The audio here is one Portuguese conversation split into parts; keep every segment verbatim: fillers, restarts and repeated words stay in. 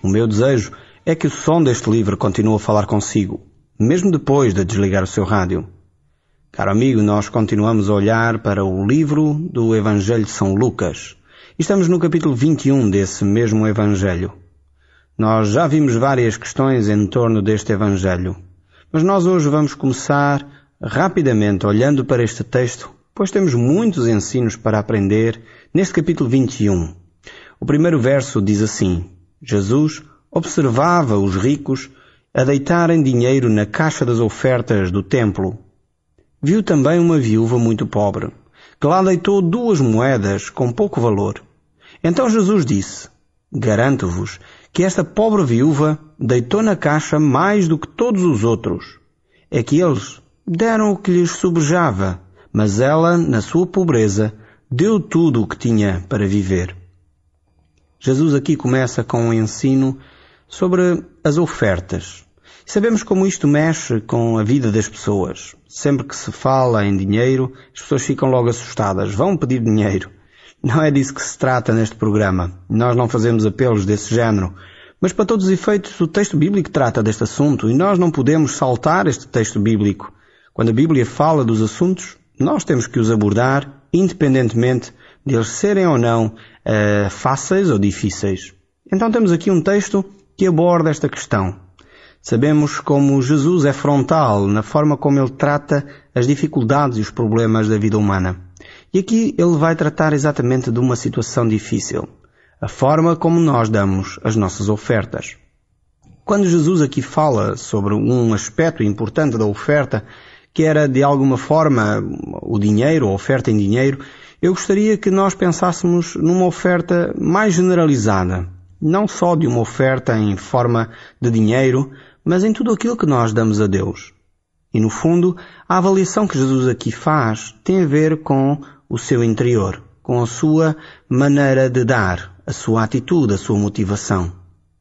meu desejo é que o som deste livro continue a falar consigo, mesmo depois de desligar o seu rádio. Caro amigo, nós continuamos a olhar para o livro do Evangelho de São Lucas. Estamos no capítulo vinte e um desse mesmo Evangelho. Nós já vimos várias questões em torno deste Evangelho, mas nós hoje vamos começar rapidamente olhando para este texto, pois temos muitos ensinos para aprender neste capítulo vinte e um. O primeiro verso diz assim: Jesus observava os ricos a deitarem dinheiro na caixa das ofertas do templo. Viu também uma viúva muito pobre, que lá deitou duas moedas com pouco valor. Então Jesus disse: Garanto-vos que esta pobre viúva deitou na caixa mais do que todos os outros. É que eles deram o que lhes sobejava, mas ela, na sua pobreza, deu tudo o que tinha para viver. Jesus aqui começa com um ensino sobre as ofertas. Sabemos como isto mexe com a vida das pessoas. Sempre que se fala em dinheiro, as pessoas ficam logo assustadas. Vão pedir dinheiro. Não é disso que se trata neste programa. Nós não fazemos apelos desse género. Mas para todos os efeitos, o texto bíblico trata deste assunto e nós não podemos saltar este texto bíblico. Quando a Bíblia fala dos assuntos, nós temos que os abordar, independentemente de eles serem ou não uh, fáceis ou difíceis. Então temos aqui um texto que aborda esta questão. Sabemos como Jesus é frontal na forma como ele trata as dificuldades e os problemas da vida humana. E aqui ele vai tratar exatamente de uma situação difícil. A forma como nós damos as nossas ofertas. Quando Jesus aqui fala sobre um aspecto importante da oferta, que era de alguma forma o dinheiro, a oferta em dinheiro, eu gostaria que nós pensássemos numa oferta mais generalizada. Não só de uma oferta em forma de dinheiro, mas em tudo aquilo que nós damos a Deus. E no fundo, a avaliação que Jesus aqui faz tem a ver com o seu interior, com a sua maneira de dar, a sua atitude, a sua motivação.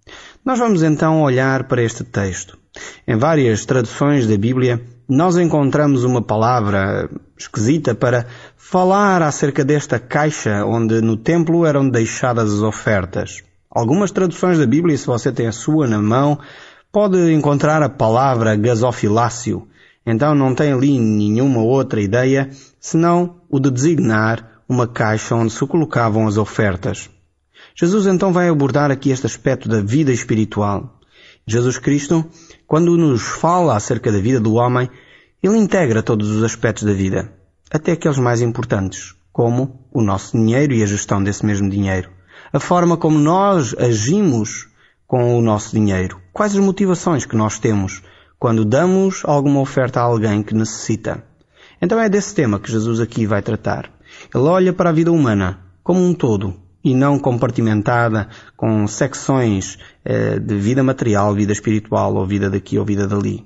Nós vamos então olhar para este texto. Em várias traduções da Bíblia, nós encontramos uma palavra esquisita para falar acerca desta caixa onde no templo eram deixadas as ofertas. Algumas traduções da Bíblia, se você tem a sua na mão, pode encontrar a palavra gasofilácio. Então não tem ali nenhuma outra ideia, senão o de designar uma caixa onde se colocavam as ofertas. Jesus então vai abordar aqui este aspecto da vida espiritual. Jesus Cristo, quando nos fala acerca da vida do homem, ele integra todos os aspectos da vida, até aqueles mais importantes, como o nosso dinheiro e a gestão desse mesmo dinheiro. A forma como nós agimos com o nosso dinheiro. Quais as motivações que nós temos quando damos alguma oferta a alguém que necessita. Então é desse tema que Jesus aqui vai tratar. Ele olha para a vida humana como um todo e não compartimentada com secções eh, de vida material, vida espiritual, ou vida daqui ou vida dali.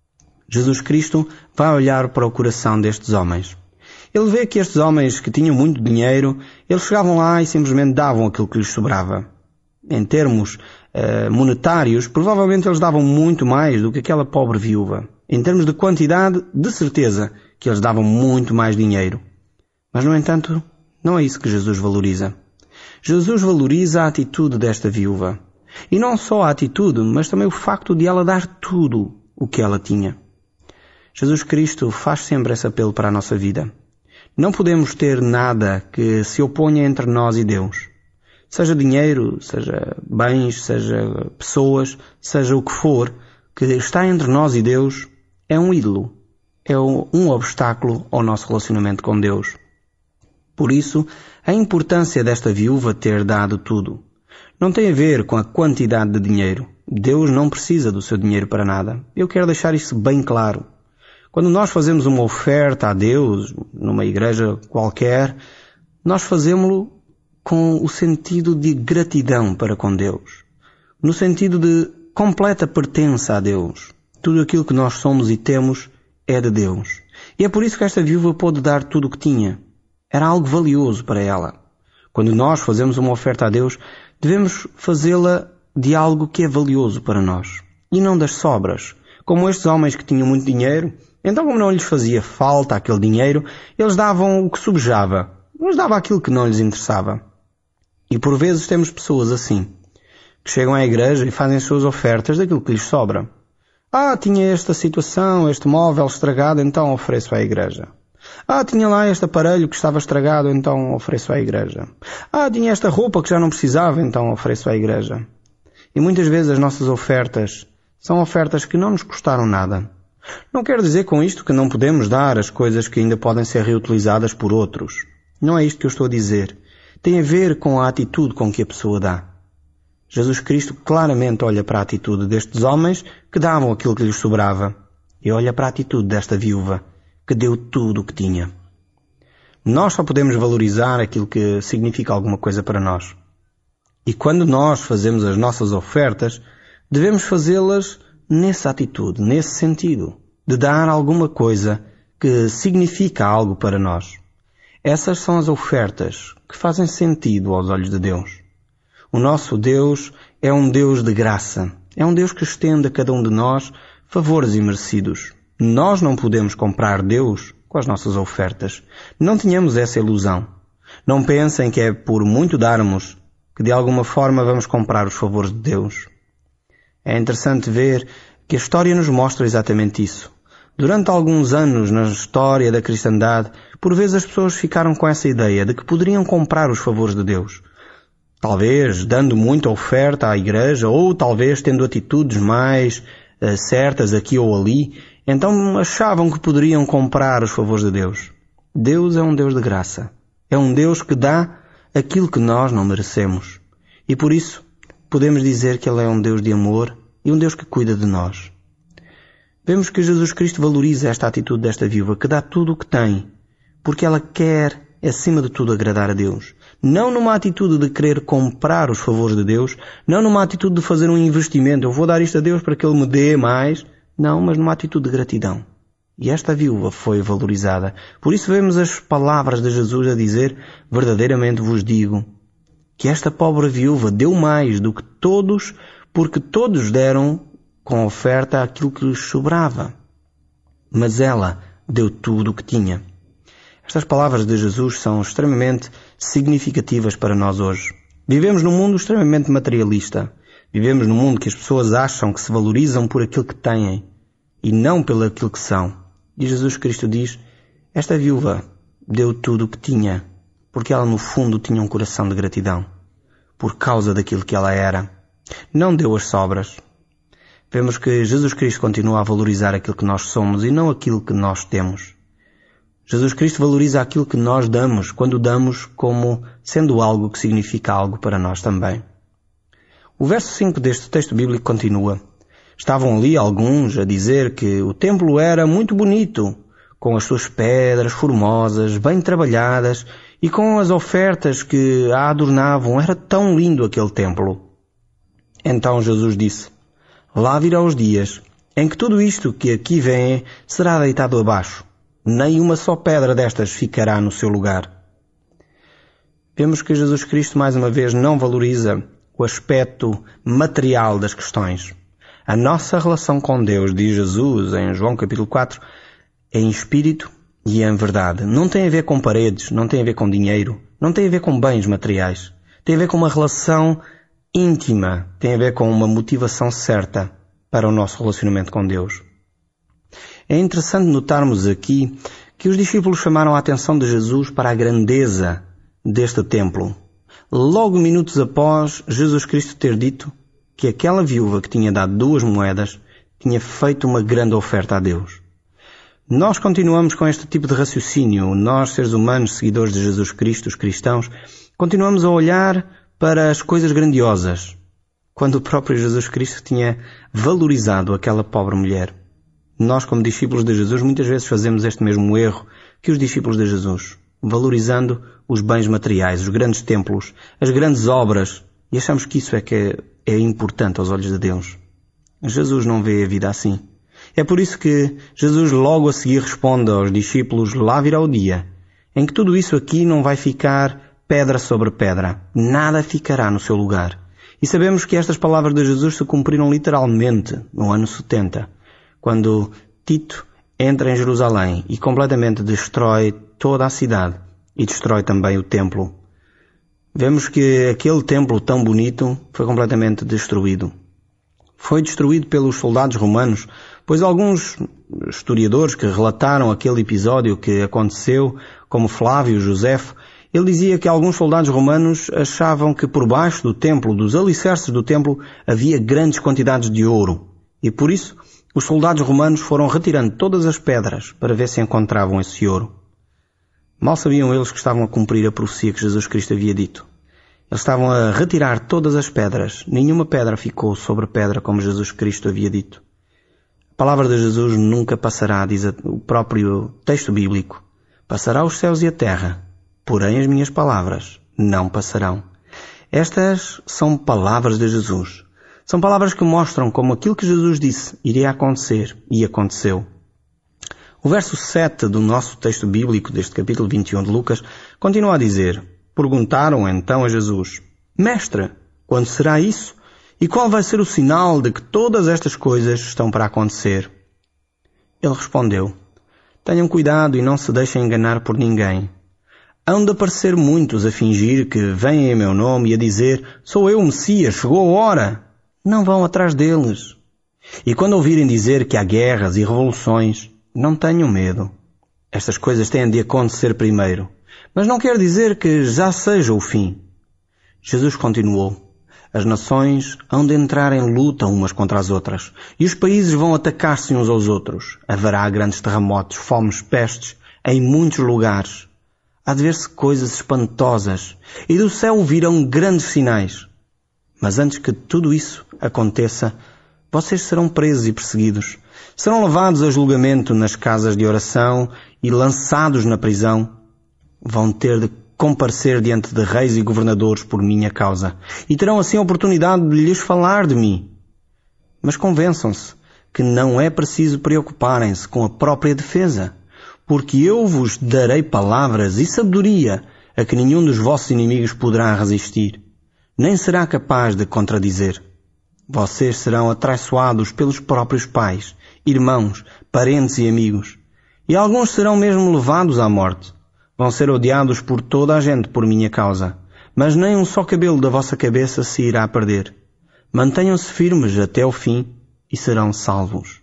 Jesus Cristo vai olhar para o coração destes homens. Ele vê que estes homens que tinham muito dinheiro, eles chegavam lá e simplesmente davam aquilo que lhes sobrava. Em termos eh, monetários, provavelmente eles davam muito mais do que aquela pobre viúva. Em termos de quantidade, de certeza que eles davam muito mais dinheiro. Mas, no entanto, não é isso que Jesus valoriza. Jesus valoriza a atitude desta viúva. E não só a atitude, mas também o facto de ela dar tudo o que ela tinha. Jesus Cristo faz sempre esse apelo para a nossa vida. Não podemos ter nada que se oponha entre nós e Deus. Seja dinheiro, seja bens, seja pessoas, seja o que for, que está entre nós e Deus, é um ídolo. É um obstáculo ao nosso relacionamento com Deus. Por isso, a importância desta viúva ter dado tudo não tem a ver com a quantidade de dinheiro. Deus não precisa do seu dinheiro para nada. Eu quero deixar isso bem claro. Quando nós fazemos uma oferta a Deus, numa igreja qualquer, nós fazemos-lo com o sentido de gratidão para com Deus. No sentido de completa pertença a Deus. Tudo aquilo que nós somos e temos é de Deus. E é por isso que esta viúva pôde dar tudo o que tinha. Era algo valioso para ela. Quando nós fazemos uma oferta a Deus, devemos fazê-la de algo que é valioso para nós. E não das sobras. Como estes homens que tinham muito dinheiro, então como não lhes fazia falta aquele dinheiro, eles davam o que sobejava. Eles davam aquilo que não lhes interessava. E por vezes temos pessoas assim, que chegam à igreja e fazem suas ofertas daquilo que lhes sobra. Ah, tinha esta situação, este móvel estragado, então ofereço à igreja. Ah, tinha lá este aparelho que estava estragado, então ofereço à igreja. Ah, tinha esta roupa que já não precisava, então ofereço à igreja. E muitas vezes as nossas ofertas são ofertas que não nos custaram nada. Não quero dizer com isto que não podemos dar as coisas que ainda podem ser reutilizadas por outros. Não é isto que eu estou a dizer. Tem a ver com a atitude com que a pessoa dá. Jesus Cristo claramente olha para a atitude destes homens que davam aquilo que lhes sobrava e olha para a atitude desta viúva que deu tudo o que tinha. Nós só podemos valorizar aquilo que significa alguma coisa para nós. E quando nós fazemos as nossas ofertas, devemos fazê-las nessa atitude, nesse sentido, de dar alguma coisa que significa algo para nós. Essas são as ofertas que fazem sentido aos olhos de Deus. O nosso Deus é um Deus de graça. É um Deus que estende a cada um de nós favores imerecidos. Nós não podemos comprar Deus com as nossas ofertas. Não tenhamos essa ilusão. Não pensem que é por muito darmos que de alguma forma vamos comprar os favores de Deus. É interessante ver que a história nos mostra exatamente isso. Durante alguns anos na história da cristandade, por vezes as pessoas ficaram com essa ideia de que poderiam comprar os favores de Deus. Talvez dando muita oferta à igreja, ou talvez tendo atitudes mais uh, certas aqui ou ali, então achavam que poderiam comprar os favores de Deus. Deus é um Deus de graça. É um Deus que dá aquilo que nós não merecemos. E por isso podemos dizer que Ele é um Deus de amor e um Deus que cuida de nós. Vemos que Jesus Cristo valoriza esta atitude desta viúva, que dá tudo o que tem, porque ela quer, acima de tudo, agradar a Deus. Não numa atitude de querer comprar os favores de Deus, não numa atitude de fazer um investimento, eu vou dar isto a Deus para que Ele me dê mais, não, mas numa atitude de gratidão. E esta viúva foi valorizada. Por isso vemos as palavras de Jesus a dizer, verdadeiramente vos digo, que esta pobre viúva deu mais do que todos, porque todos deram com oferta aquilo que lhes sobrava. Mas ela deu tudo o que tinha. Estas palavras de Jesus são extremamente significativas para nós hoje. Vivemos num mundo extremamente materialista. Vivemos num mundo que as pessoas acham que se valorizam por aquilo que têm e não pelo aquilo que são. E Jesus Cristo diz, esta viúva deu tudo o que tinha, porque ela no fundo tinha um coração de gratidão, por causa daquilo que ela era. Não deu as sobras. Vemos que Jesus Cristo continua a valorizar aquilo que nós somos e não aquilo que nós temos. Jesus Cristo valoriza aquilo que nós damos, quando damos como sendo algo que significa algo para nós também. O verso cinco deste texto bíblico continua. Estavam ali alguns a dizer que o templo era muito bonito, com as suas pedras formosas, bem trabalhadas, e com as ofertas que a adornavam. Era tão lindo aquele templo. Então Jesus disse, lá virão os dias em que tudo isto que aqui vem será deitado abaixo. Nem uma só pedra destas ficará no seu lugar. Vemos que Jesus Cristo, mais uma vez, não valoriza o aspecto material das questões. A nossa relação com Deus, diz Jesus em João capítulo quatro, é em espírito e em verdade. Não tem a ver com paredes, não tem a ver com dinheiro, não tem a ver com bens materiais. Tem a ver com uma relação íntima, tem a ver com uma motivação certa para o nosso relacionamento com Deus. É interessante notarmos aqui que os discípulos chamaram a atenção de Jesus para a grandeza deste templo. Logo minutos após Jesus Cristo ter dito que aquela viúva que tinha dado duas moedas tinha feito uma grande oferta a Deus. Nós continuamos com este tipo de raciocínio. Nós, seres humanos, seguidores de Jesus Cristo, os cristãos, continuamos a olhar para as coisas grandiosas, quando o próprio Jesus Cristo tinha valorizado aquela pobre mulher. Nós, como discípulos de Jesus, muitas vezes fazemos este mesmo erro que os discípulos de Jesus, valorizando os bens materiais, os grandes templos, as grandes obras, e achamos que isso é que é, é importante aos olhos de Deus. Jesus não vê a vida assim. É por isso que Jesus logo a seguir responde aos discípulos, lá virá o dia em que tudo isso aqui não vai ficar pedra sobre pedra, nada ficará no seu lugar. E sabemos que estas palavras de Jesus se cumpriram literalmente no ano setenta, quando Tito entra em Jerusalém e completamente destrói toda a cidade e destrói também o templo. vemos que aquele templo tão bonito foi completamente destruído. Foi destruído pelos soldados romanos, pois alguns historiadores que relataram aquele episódio que aconteceu, como Flávio Josefo, ele dizia que alguns soldados romanos achavam que por baixo do templo, dos alicerces do templo, havia grandes quantidades de ouro. E por isso, os soldados romanos foram retirando todas as pedras para ver se encontravam esse ouro. Mal sabiam eles que estavam a cumprir a profecia que Jesus Cristo havia dito. Eles estavam a retirar todas as pedras. Nenhuma pedra ficou sobre pedra, como Jesus Cristo havia dito. A palavra de Jesus nunca passará, diz o próprio texto bíblico. Passará os céus e a terra, porém as minhas palavras não passarão. Estas são palavras de Jesus. São palavras que mostram como aquilo que Jesus disse iria acontecer e aconteceu. O verso sete do nosso texto bíblico, deste capítulo vinte e um de Lucas, continua a dizer: Perguntaram então a Jesus: Mestre, quando será isso? E qual vai ser o sinal de que todas estas coisas estão para acontecer? Ele respondeu: Tenham cuidado e não se deixem enganar por ninguém. Hão de aparecer muitos a fingir que vêm em meu nome e a dizer: Sou eu o Messias, chegou a hora. Não vão atrás deles. E quando ouvirem dizer que há guerras e revoluções, não tenham medo. Estas coisas têm de acontecer primeiro. Mas não quer dizer que já seja o fim. Jesus continuou: As nações hão de entrar em luta umas contra as outras, e os países vão atacar-se uns aos outros. Haverá grandes terremotos, fomes, pestes, em muitos lugares. Há de ver-se coisas espantosas, e do céu virão grandes sinais. Mas antes que tudo isso aconteça, vocês serão presos e perseguidos. Serão levados a julgamento nas casas de oração e lançados na prisão. Vão ter de comparecer diante de reis e governadores por minha causa, e terão assim a oportunidade de lhes falar de mim. Mas convençam-se que não é preciso preocuparem-se com a própria defesa, porque eu vos darei palavras e sabedoria a que nenhum dos vossos inimigos poderá resistir, nem será capaz de contradizer. Vocês serão atraiçoados pelos próprios pais, irmãos, parentes e amigos, e alguns serão mesmo levados à morte. Vão ser odiados por toda a gente por minha causa, mas nem um só cabelo da vossa cabeça se irá perder. Mantenham-se firmes até o fim e serão salvos.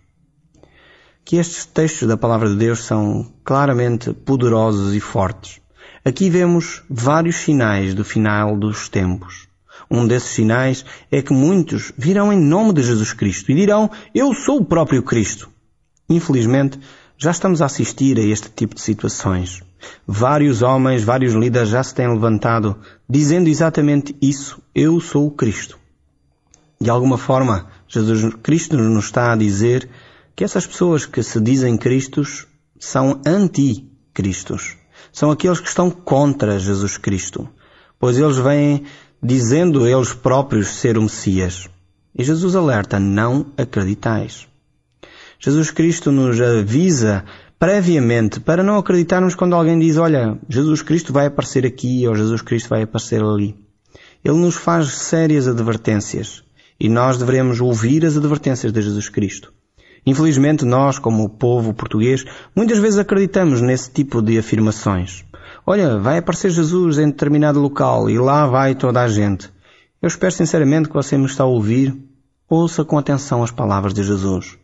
Que estes textos da Palavra de Deus são claramente poderosos e fortes. Aqui vemos vários sinais do final dos tempos. Um desses sinais é que muitos virão em nome de Jesus Cristo e dirão: Eu sou o próprio Cristo. Infelizmente, já estamos a assistir a este tipo de situações. Vários homens, vários líderes já se têm levantado dizendo exatamente isso: Eu sou o Cristo. De alguma forma, Jesus Cristo nos está a dizer que essas pessoas que se dizem Cristos são anti-Cristos. São aqueles que estão contra Jesus Cristo, pois eles vêm dizendo eles próprios ser o Messias. E Jesus alerta: não acreditais. Jesus Cristo nos avisa previamente para não acreditarmos quando alguém diz: olha, Jesus Cristo vai aparecer aqui ou Jesus Cristo vai aparecer ali. Ele nos faz sérias advertências e nós devemos ouvir as advertências de Jesus Cristo. Infelizmente nós, como povo português, muitas vezes acreditamos nesse tipo de afirmações. Olha, vai aparecer Jesus em determinado local e lá vai toda a gente. Eu espero sinceramente que você me está a ouvir. Ouça com atenção as palavras de Jesus.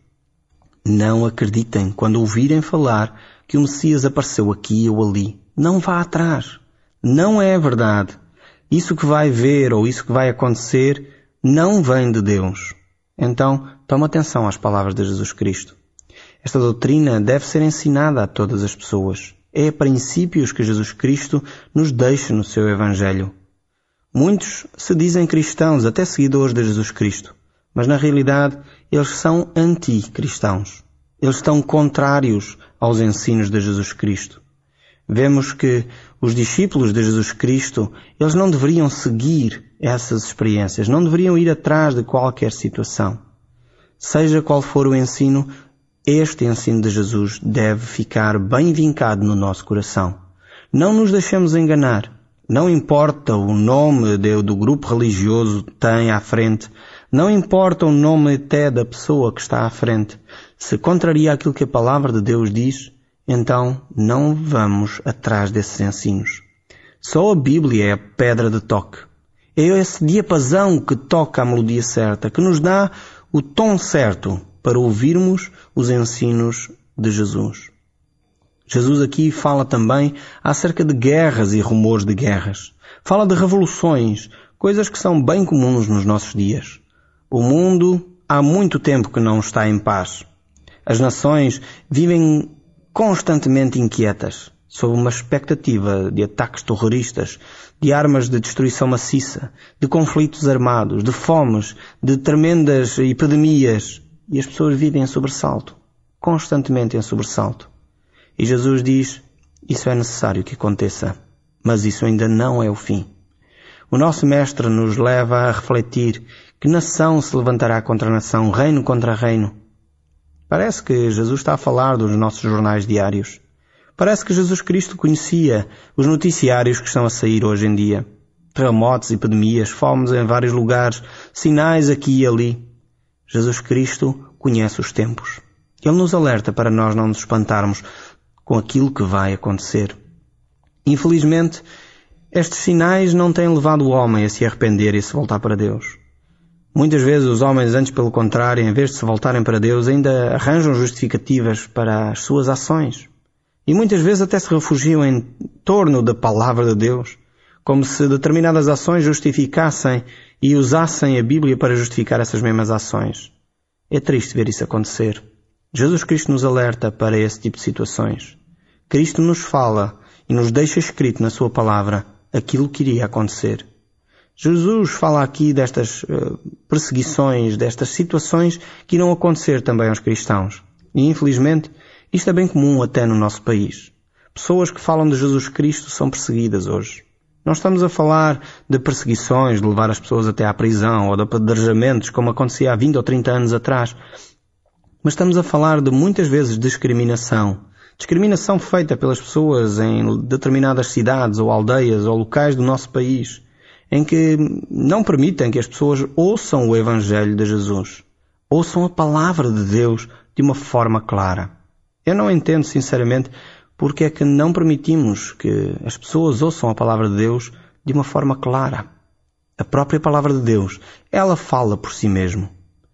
Não acreditem quando ouvirem falar que o Messias apareceu aqui ou ali. Não vá atrás. Não é verdade. Isso que vai ver ou isso que vai acontecer não vem de Deus. Então, tome atenção às palavras de Jesus Cristo. Esta doutrina deve ser ensinada a todas as pessoas. É princípios que Jesus Cristo nos deixa no seu Evangelho. Muitos se dizem cristãos, até seguidores de Jesus Cristo, mas na realidade eles são anticristãos. Eles estão contrários aos ensinos de Jesus Cristo. Vemos que os discípulos de Jesus Cristo, eles não deveriam seguir essas experiências, não deveriam ir atrás de qualquer situação. Seja qual for o ensino, este ensino de Jesus deve ficar bem vincado no nosso coração. Não nos deixemos enganar. Não importa o nome de, do grupo religioso que tem à frente, não importa o nome até da pessoa que está à frente. Se contraria aquilo que a palavra de Deus diz, então não vamos atrás desses ensinos. Só a Bíblia é a pedra de toque. É esse diapasão que toca a melodia certa, que nos dá o tom certo para ouvirmos os ensinos de Jesus. Jesus aqui fala também acerca de guerras e rumores de guerras. Fala de revoluções, coisas que são bem comuns nos nossos dias. O mundo há muito tempo que não está em paz. As nações vivem constantemente inquietas, sob uma expectativa de ataques terroristas, de armas de destruição maciça, de conflitos armados, de fomes, de tremendas epidemias. E as pessoas vivem em sobressalto, constantemente em sobressalto. E Jesus diz, isso é necessário que aconteça, mas isso ainda não é o fim. O nosso Mestre nos leva a refletir que nação se levantará contra nação, reino contra reino. Parece que Jesus está a falar dos nossos jornais diários. Parece que Jesus Cristo conhecia os noticiários que estão a sair hoje em dia. Terremotos, epidemias, fomes em vários lugares, sinais aqui e ali. Jesus Cristo conhece os tempos. Ele nos alerta para nós não nos espantarmos com aquilo que vai acontecer. Infelizmente, estes sinais não têm levado o homem a se arrepender e a se voltar para Deus. Muitas vezes os homens, antes pelo contrário, em vez de se voltarem para Deus, ainda arranjam justificativas para as suas ações. E muitas vezes até se refugiam em torno da palavra de Deus, como se determinadas ações justificassem e usassem a Bíblia para justificar essas mesmas ações. É triste ver isso acontecer. Jesus Cristo nos alerta para esse tipo de situações. Cristo nos fala e nos deixa escrito na sua palavra aquilo que iria acontecer. Jesus fala aqui destas uh, perseguições, destas situações que irão acontecer também aos cristãos. E infelizmente, isto é bem comum até no nosso país. Pessoas que falam de Jesus Cristo são perseguidas hoje. Não estamos a falar de perseguições, de levar as pessoas até à prisão ou de apedrejamentos, como acontecia há vinte ou trinta anos atrás. Mas estamos a falar de muitas vezes discriminação. Discriminação feita pelas pessoas em determinadas cidades ou aldeias ou locais do nosso país, em que não permitem que as pessoas ouçam o Evangelho de Jesus, ouçam a palavra de Deus de uma forma clara. Eu não entendo, sinceramente, porque é que não permitimos que as pessoas ouçam a palavra de Deus de uma forma clara. A própria palavra de Deus, ela fala por si mesmo.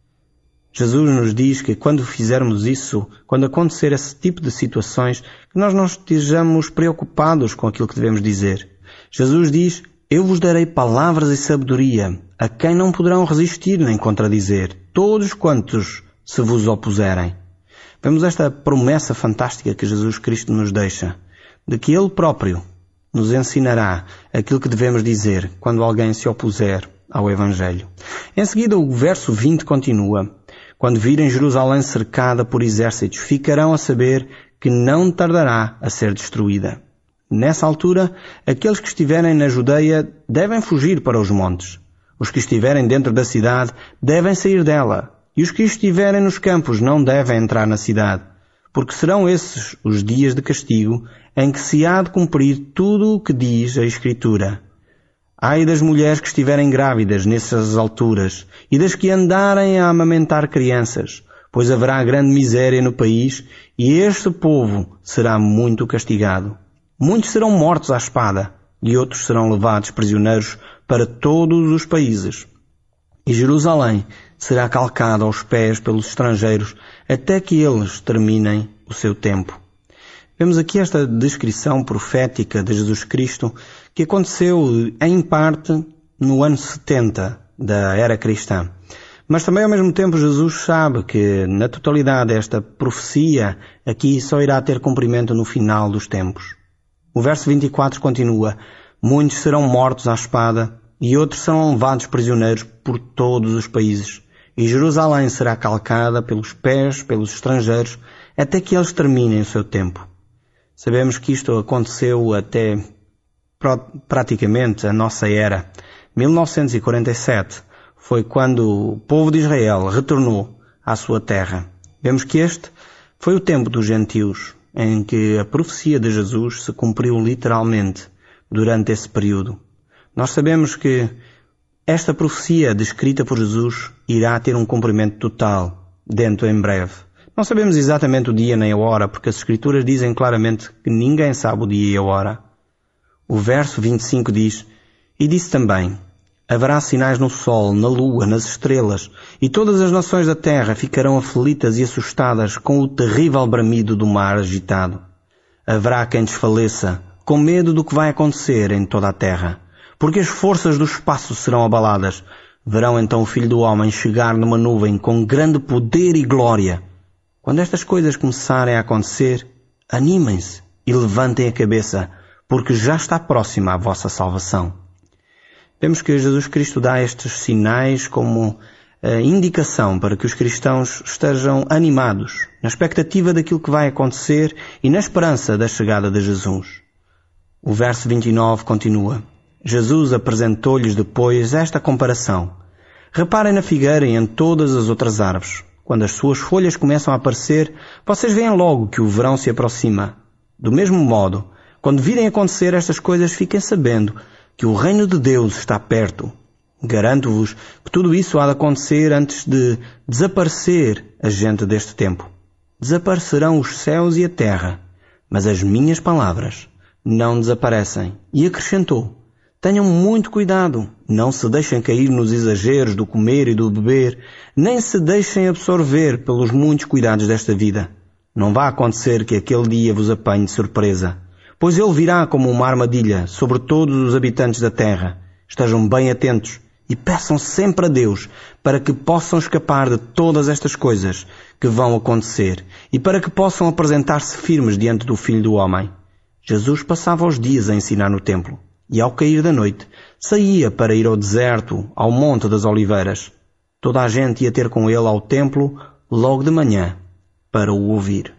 Jesus nos diz que quando fizermos isso, quando acontecer esse tipo de situações, que nós não estejamos preocupados com aquilo que devemos dizer. Jesus diz, eu vos darei palavras e sabedoria, a quem não poderão resistir nem contradizer, todos quantos se vos opuserem. Vemos esta promessa fantástica que Jesus Cristo nos deixa, de que Ele próprio nos ensinará aquilo que devemos dizer quando alguém se opuser ao Evangelho. Em seguida, o verso vinte continua, quando virem Jerusalém cercada por exércitos, ficarão a saber que não tardará a ser destruída. Nessa altura, aqueles que estiverem na Judeia devem fugir para os montes. Os que estiverem dentro da cidade devem sair dela. E os que estiverem nos campos não devem entrar na cidade, porque serão esses os dias de castigo em que se há de cumprir tudo o que diz a Escritura. Ai das mulheres que estiverem grávidas nessas alturas e das que andarem a amamentar crianças, pois haverá grande miséria no país e este povo será muito castigado. Muitos serão mortos à espada e outros serão levados prisioneiros para todos os países. E Jerusalém será calcada aos pés pelos estrangeiros até que eles terminem o seu tempo. Vemos aqui esta descrição profética de Jesus Cristo que aconteceu em parte no ano setenta da era cristã. Mas também ao mesmo tempo Jesus sabe que na totalidade esta profecia aqui só irá ter cumprimento no final dos tempos. O verso vinte e quatro continua, muitos serão mortos à espada e outros serão levados prisioneiros por todos os países. E Jerusalém será calcada pelos pés, pelos estrangeiros, até que eles terminem o seu tempo. Sabemos que isto aconteceu até praticamente a nossa era. mil novecentos e quarenta e sete foi quando o povo de Israel retornou à sua terra. Vemos que este foi o tempo dos gentios, em que a profecia de Jesus se cumpriu literalmente durante esse período. Nós sabemos que esta profecia descrita por Jesus irá ter um cumprimento total dentro em breve. Não sabemos exatamente o dia nem a hora, porque as Escrituras dizem claramente que ninguém sabe o dia e a hora. O verso vinte e cinco diz: E disse também: Haverá sinais no sol, na lua, nas estrelas, e todas as nações da terra ficarão aflitas e assustadas com o terrível bramido do mar agitado. Haverá quem desfaleça, com medo do que vai acontecer em toda a terra, porque as forças do espaço serão abaladas. Verão então o Filho do Homem chegar numa nuvem com grande poder e glória. Quando estas coisas começarem a acontecer, animem-se e levantem a cabeça, porque já está próxima a vossa salvação. Vemos que Jesus Cristo dá estes sinais como a indicação para que os cristãos estejam animados, na expectativa daquilo que vai acontecer e na esperança da chegada de Jesus. O verso vinte e nove continua: Jesus apresentou-lhes depois esta comparação. Reparem na figueira e em todas as outras árvores. Quando as suas folhas começam a aparecer, vocês veem logo que o verão se aproxima. Do mesmo modo, quando virem acontecer estas coisas, fiquem sabendo que o reino de Deus está perto. Garanto-vos que tudo isso há de acontecer antes de desaparecer a gente deste tempo. Desaparecerão os céus e a terra, mas as minhas palavras não desaparecem. E acrescentou: Tenham muito cuidado, não se deixem cair nos exageros do comer e do beber, nem se deixem absorver pelos muitos cuidados desta vida. Não vá acontecer que aquele dia vos apanhe de surpresa, pois ele virá como uma armadilha sobre todos os habitantes da terra. Estejam bem atentos e peçam sempre a Deus para que possam escapar de todas estas coisas que vão acontecer e para que possam apresentar-se firmes diante do Filho do Homem. Jesus passava os dias a ensinar no templo e, ao cair da noite, saía para ir ao deserto, ao Monte das Oliveiras. Toda a gente ia ter com ele ao templo logo de manhã para o ouvir.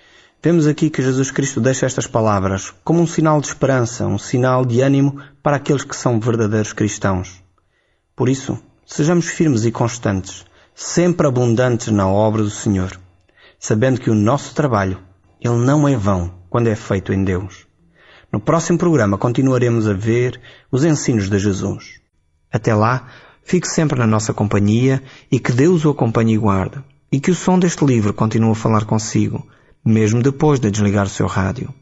Vemos aqui que Jesus Cristo deixa estas palavras como um sinal de esperança, um sinal de ânimo para aqueles que são verdadeiros cristãos. Por isso, sejamos firmes e constantes, sempre abundantes na obra do Senhor, sabendo que o nosso trabalho, ele não é vão quando é feito em Deus. No próximo programa continuaremos a ver os ensinos de Jesus. Até lá, fique sempre na nossa companhia e que Deus o acompanhe e guarde, e que o som deste livro continue a falar consigo, mesmo depois de desligar o seu rádio.